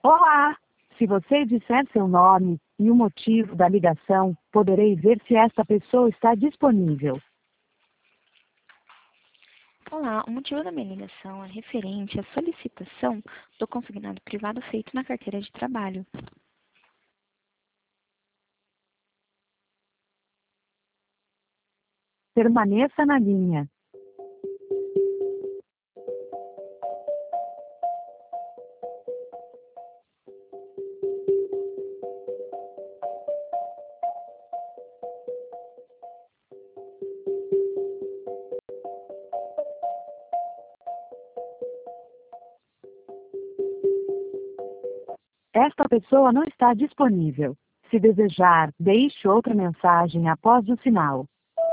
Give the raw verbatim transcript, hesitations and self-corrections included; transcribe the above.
Olá! Se você disser seu nome e o motivo da ligação, poderei ver se esta pessoa está disponível. Olá, o motivo da minha ligação é referente à solicitação do consignado privado feito na carteira de trabalho. Permaneça na linha. Esta pessoa não está disponível. Se desejar, deixe outra mensagem após o sinal.